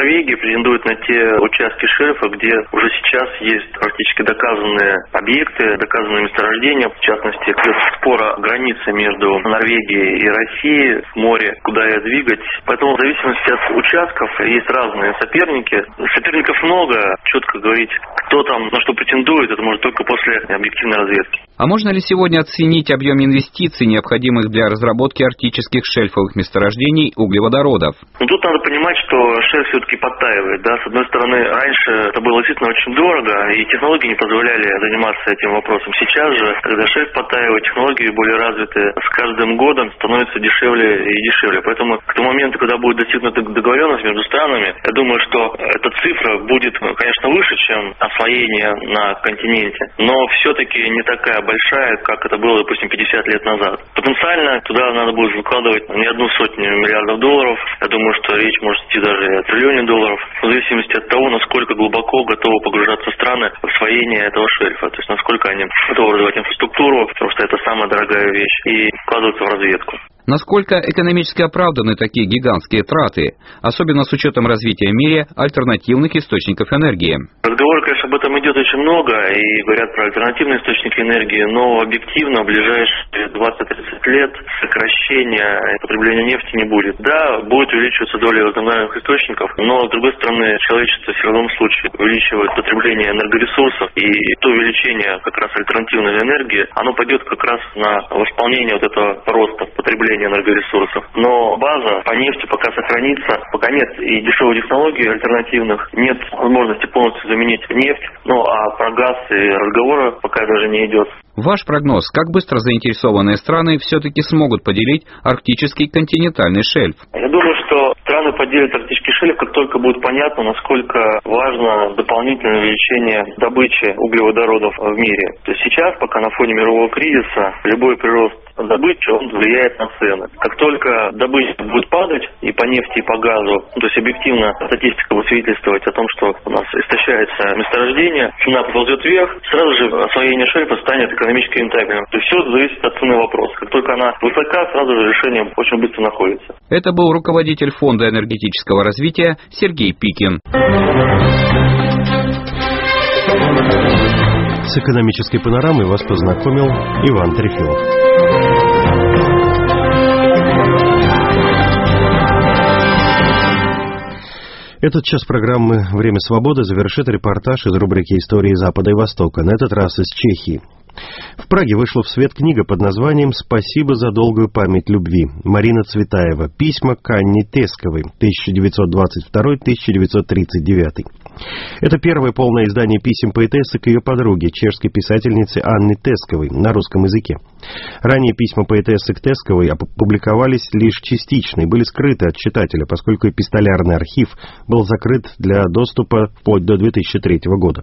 Норвегия претендует на те участки шельфа, где уже сейчас есть практически доказанные объекты, доказанные месторождения. В частности, идет спор о границе между Норвегией и Россией в море, куда ее двигать. Поэтому в зависимости от участков есть разные соперники. Соперников много. Четко говорить, кто там на что претендует, это может только после объективной разведки. А можно ли сегодня оценить объем инвестиций, необходимых для разработки арктических шельфовых месторождений углеводородов? Ну, тут надо понимать, что шельф все-таки подтаивает. Да? С одной стороны, раньше это было действительно очень дорого, и технологии не позволяли заниматься этим вопросом. Сейчас же, когда шельф подтаивает, технологии более развиты, с каждым годом становится дешевле и дешевле. Поэтому к тому моменту, когда будет достигнута договоренность между странами, я думаю, что эта цифра будет, конечно, выше, чем освоение на континенте, но все-таки не такая большая, как это было, допустим, пятьдесят лет назад. Потенциально туда надо будет выкладывать не одну сотню миллиардов долларов. Я думаю, что речь может идти даже о триллионе долларов, в зависимости от того, насколько глубоко готовы погружаться страны в освоение этого шельфа. То есть насколько они готовы развивать инфраструктуру, потому что это самая дорогая вещь, и вкладываться в разведку. Насколько экономически оправданы такие гигантские траты, особенно с учетом развития в мире альтернативных источников энергии? Разговоры, конечно, об этом идет очень много, и говорят про альтернативные источники энергии, но объективно в ближайшие двадцать-тридцать лет сокращения потребления нефти не будет. Да, будет увеличиваться доля возобновляемых источников, но, с другой стороны, человечество все равно в случае увеличивает потребление энергоресурсов, и то увеличение как раз альтернативной энергии, оно пойдет как раз на восполнение вот этого роста потребления энергоресурсов. Но база по нефти пока сохранится, пока нет и дешевых технологий альтернативных, нет возможности полностью заменить нефть, ну а про газ и разговоры пока даже не идет. Ваш прогноз, как быстро заинтересованные страны все-таки смогут поделить арктический континентальный шельф? Я думаю, что страны поделят арктический шельф, как только будет понятно, насколько важно дополнительное увеличение добычи углеводородов в мире. То есть сейчас, пока на фоне мирового кризиса, любой прирост добычи, он влияет на цены. Как только добыча будет падать и по нефти, и по газу, ну, то есть объективно статистика будет свидетельствовать о том, что у нас истощается месторождение, цена поползет вверх, сразу же освоение шельфа станет экономически рентабельным. То есть все зависит от цены вопроса. Как только она высока, сразу же решение очень быстро находится. Это был руководитель Фонда энергетического развития Сергей Пикин. С экономической панорамой вас познакомил Иван Трефилов. Этот час программы «Время свободы» завершит репортаж из рубрики «Истории Запада и Востока», на этот раз из Чехии. В Праге вышла в свет книга под названием «Спасибо за долгую память любви». Марина Цветаева. Письма к Анне Тесковой. тысяча девятьсот двадцать второй — тысяча девятьсот тридцать девятый. Это первое полное издание писем поэтессы к ее подруге, чешской писательнице Анне Тесковой, на русском языке. Ранее письма поэтессы к Тесковой опубликовались лишь частично и были скрыты от читателя, поскольку эпистолярный архив был закрыт для доступа вплоть до две тысячи третьего года.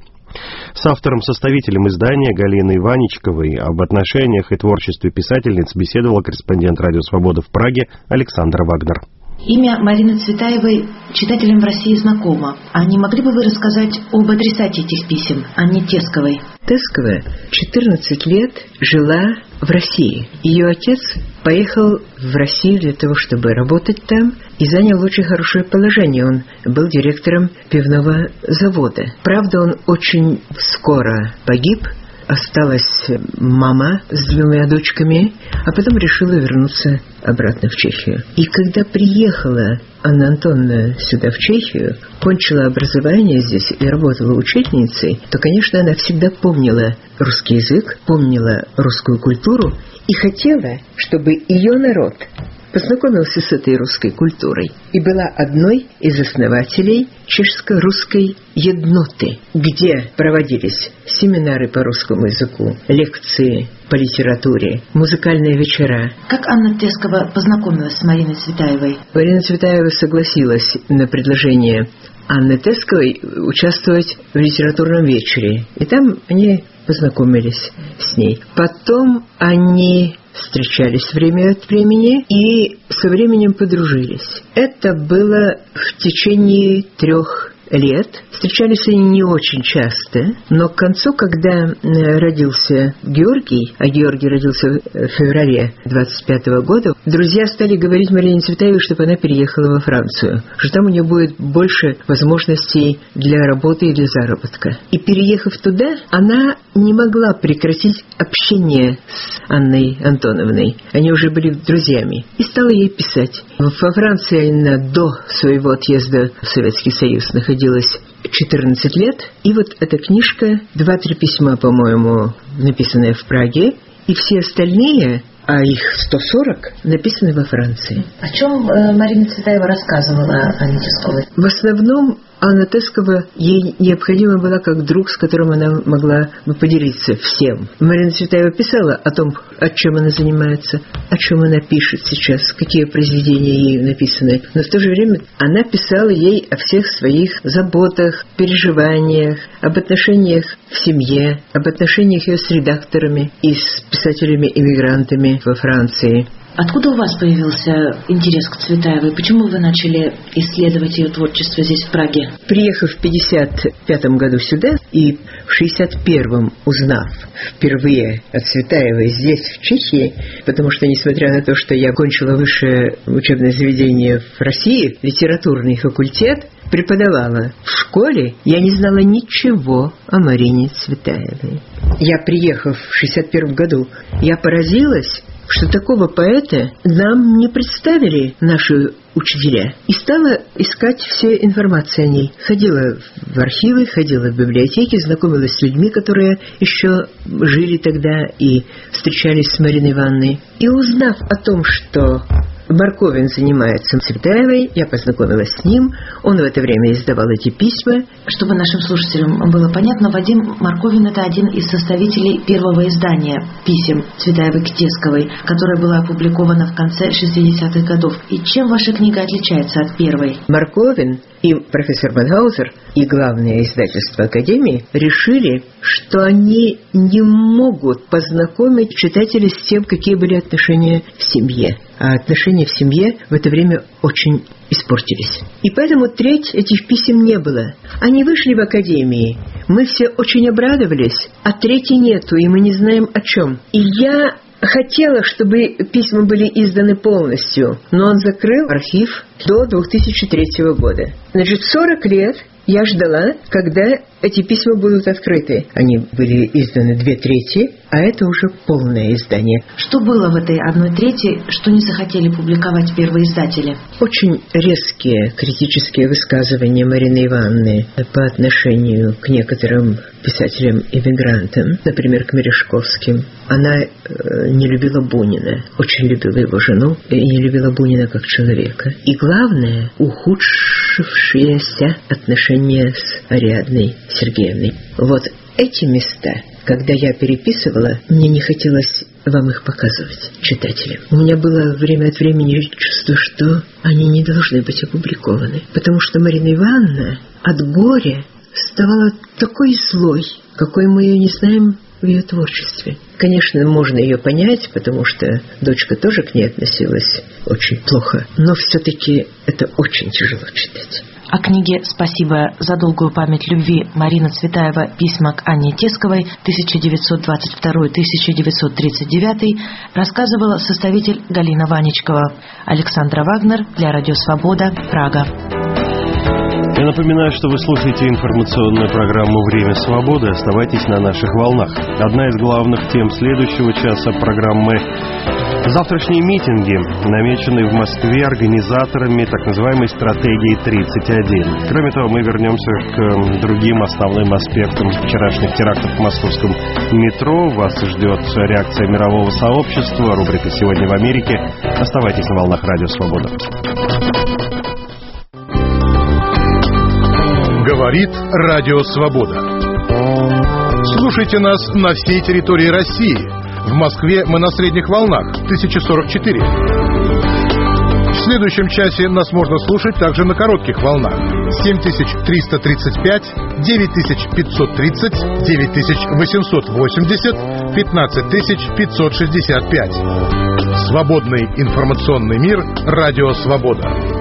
С автором-составителем издания Галиной Ваничковой об отношениях и творчестве писательниц беседовал корреспондент «Радио Свобода» в Праге Александр Вагнер. Имя Марины Цветаевой читателям в России знакомо. А не могли бы вы рассказать об адресате этих писем, Анне Тесковой? Тескова четырнадцать лет жила в России. Ее отец поехал в Россию для того, чтобы работать там, и занял очень хорошее положение. Он был директором пивного завода. Правда, он очень скоро погиб. Осталась мама с двумя дочками, а потом решила вернуться обратно в Чехию. И когда приехала Анна Антоновна сюда, в Чехию, кончила образование здесь и работала учительницей, то, конечно, она всегда помнила русский язык, помнила русскую культуру и хотела, чтобы ее народ познакомился с этой русской культурой и была одной из основателей чешско-русской едноты, где проводились семинары по русскому языку, лекции по литературе, музыкальные вечера. Как Анна Тескова познакомилась с Мариной Цветаевой? Марина Цветаева согласилась на предложение Анны Тесковой участвовать в литературном вечере, и там они познакомились с ней. Потом они встречались время от времени и со временем подружились. Это было в течение трех лет. Встречались они не очень часто, но к концу, когда родился Георгий, а Георгий родился в феврале двадцать пятого года, друзья стали говорить Марине Цветаевой, чтобы она переехала во Францию, что там у нее будет больше возможностей для работы и для заработка. И переехав туда, она не могла прекратить общение с Анной Антоновной. Они уже были друзьями. И стала ей писать. Во Франции она до своего отъезда в Советский Союз находилась четырнадцать лет. И вот эта книжка, два-три письма, по-моему, написанные в Праге, и все остальные, а их сто сорок, написаны во Франции. О чем э, Марина Цветаева рассказывала Анне Тесковой? В основном Анна Тескова ей необходима была как друг, с которым она могла бы поделиться всем. Марина Цветаева писала о том, о чем она занимается, о чем она пишет сейчас, какие произведения ей написаны. Но в то же время она писала ей о всех своих заботах, переживаниях, об отношениях в семье, об отношениях ее с редакторами и с писателями-эмигрантами во Франции. Откуда у вас появился интерес к Цветаевой? Почему вы начали исследовать ее творчество здесь, в Праге? Приехав в пятьдесят пятом году сюда и в шестьдесят первом узнав впервые о Цветаевой здесь, в Чехии, потому что, несмотря на то, что я окончила высшее учебное заведение в России, литературный факультет, преподавала в школе, я не знала ничего о Марине Цветаевой. Я, приехав в шестьдесят первом году, я поразилась, что такого поэта нам не представили наши учителя. И стала искать все информации о ней. Ходила в архивы, ходила в библиотеки, знакомилась с людьми, которые еще жили тогда и встречались с Мариной Ивановной. И узнав о том, что Марковин занимается Цветаевой, я познакомилась с ним. Он в это время издавал эти письма. Чтобы нашим слушателям было понятно, Вадим Марковин — это один из составителей первого издания писем Цветаевой к Тесковой, которое было опубликовано в конце шестидесятых годов. И чем ваша книга отличается от первой? Марковин и профессор Мангаузер, и главное издательство Академии решили, что они не могут познакомить читателей с тем, какие были отношения в семье. А отношения в семье в это время очень испортились. И поэтому треть этих писем не было. Они вышли в Академии. Мы все очень обрадовались, а трети нету, и мы не знаем о чем. И я хотела, чтобы письма были изданы полностью, но он закрыл архив до две тысячи третьего года. Значит, сорок лет я ждала, когда эти письма будут открыты. Они были изданы две трети, а это уже полное издание. Что было в этой одной трети, что не захотели публиковать первые издатели? Очень резкие критические высказывания Марины Ивановны по отношению к некоторым писателям-иммигрантам, например, к Мережковским. Она э, не любила Бунина, очень любила его жену и не любила Бунина как человека. И главное, ухудшившиеся отношения с Ариадной Сергеевной. Вот эти места, когда я переписывала, мне не хотелось вам их показывать, читателям. У меня было время от времени чувство, что они не должны быть опубликованы, потому что Марина Ивановна от горя ставала такой злой, какой мы ее не знаем в ее творчестве. Конечно, можно ее понять, потому что дочка тоже к ней относилась очень плохо, но все-таки это очень тяжело читать. О книге «Спасибо за долгую память любви» Марина Цветаева «Письма к Анне Тесковой» тысяча девятьсот двадцать второй — тысяча девятьсот тридцать девятый рассказывала составитель Галина Ваничкова. Александра Вагнер для Радио Свобода, Прага. Я напоминаю, что вы слушаете информационную программу «Время свободы». Оставайтесь на наших волнах. Одна из главных тем следующего часа программы — завтрашние митинги, намеченные в Москве организаторами так называемой «Стратегии тридцать один». Кроме того, мы вернемся к другим основным аспектам вчерашних терактов в московском метро. Вас ждет реакция мирового сообщества, рубрика «Сегодня в Америке». Оставайтесь на волнах Радио Свобода. Говорит Радио Свобода. Слушайте нас на всей территории России. В Москве мы на средних волнах тысяча сорок четыре. В следующем часе нас можно слушать также на коротких волнах семь тысяч триста тридцать пять, девять тысяч пятьсот тридцать, девять тысяч восемьсот восемьдесят, пятнадцать тысяч пятьсот шестьдесят пять. Свободный информационный мир. Радио Свобода.